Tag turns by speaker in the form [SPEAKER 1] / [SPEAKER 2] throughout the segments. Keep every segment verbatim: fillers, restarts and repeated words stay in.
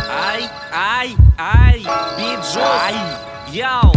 [SPEAKER 1] Ай, ай, ай, биджус, ай, йоу,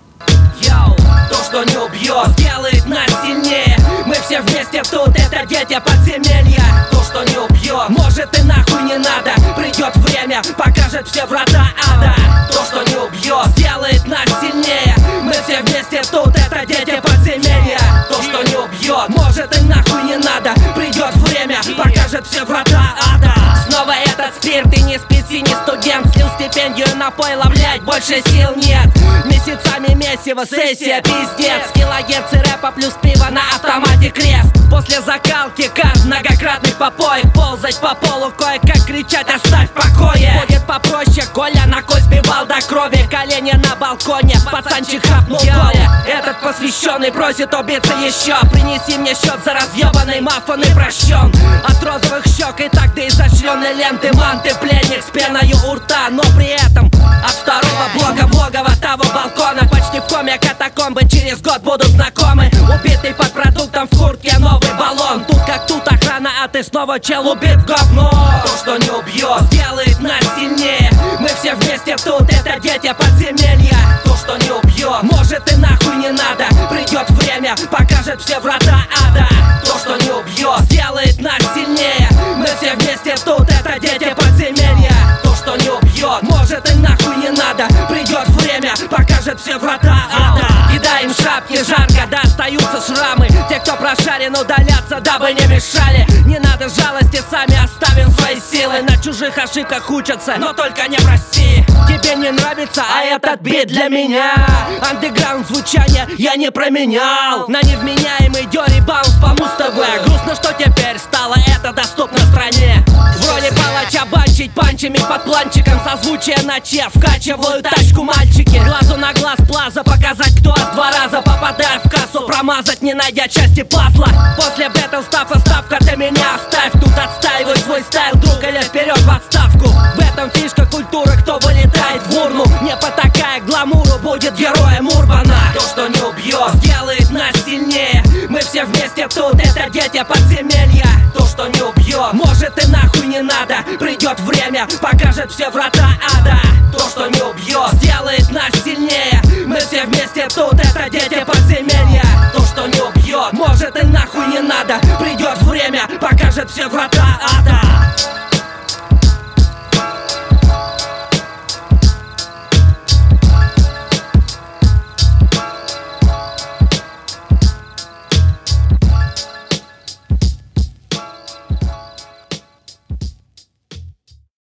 [SPEAKER 1] йоу. То, что не убьет, сделает нас сильнее. Мы все вместе тут, это дети подземелья. То, что не убьет, может и нахуй не надо. Придет время, покажет все врата ада. То, что не убьет, сделает нас сильнее. Мы все вместе тут, это дети подземелья. То, что не убьет, может и нахуй не надо. Придет время, покажет все врата ада. Снова этот спирт, и не спеси, не студент. Слил стипендию на пойло, блять, больше сил нет. Месяцами месиво, сессия, пиздец. Килогерцы рэпа плюс пиво на автомате крест. После закалки карт, многократных попоек. Ползать по полу, кое-как кричать, оставь в покое. Будет попроще, Коля на кой сбивал до крови. Колени на балконе, пацанчик хапнул Коля. Этот посвященный просит убиться еще. Принеси мне счет за разъебанный мафон и прощен. От розовых щек и так до изощренной ленты манты. Пленник с пеною у рта, но при этом от второго блока в логово того балкона. Почти в коме катакомбы, через год будут знакомы. Убитый под продуктом в куртке, новый баллон. Тут как тут охрана, а ты снова чел убит в говно. То, что не убьет, сделает нас сильнее. Мы все вместе тут, это дети подземелья. То, что не убьет, может и нахуй не надо. Придет время, покажет все врата ада. То, что не убьет, сделает нас сильнее. Мы все вместе тут, это дети подземелья. То, что не убьет, может и нахуй не надо. Придет время, покажет все врата ада. Кидаем шапки, жарко, да остаются шрамы. Те, кто прошарен, удалятся, дабы не мешали. Не надо жалости, сами оставим свои силы. На чужих ошибках учатся, но только не в России. Тебе не нравится, а этот бит для меня. Андеграунд звучание я не променял на невменяемый дёри баунс по Муз-ТВ. Грустно, что теперь стало это доступно в стране. В роли палача банчить панчами под планчиком. Созвучие на че, вкачивают тачку мальчики. Глазу на глаз плаза, показать кто с два раза. Попадая в кассу, промазать, не найдя части пазла. После бэтл стафа ставка, ты меня оставь. Тут отстаивай свой стайл, друг, или вперед в отставку. В этом фишка культуры, кто вылетает в урну. Не потакая гламуру, будет героем Урбана. То, что не убьет, сделает нас сильнее. Мы все вместе тут, это дети подземелья. То, что не убьет, может и нахуй не надо. Придет время, покажет все врата ада. То, что не убьет, сделает нас сильнее. Мы все вместе тут, это дети подземелья. То, что не убьет, может и нахуй не надо. Придет время, покажет все врата ада.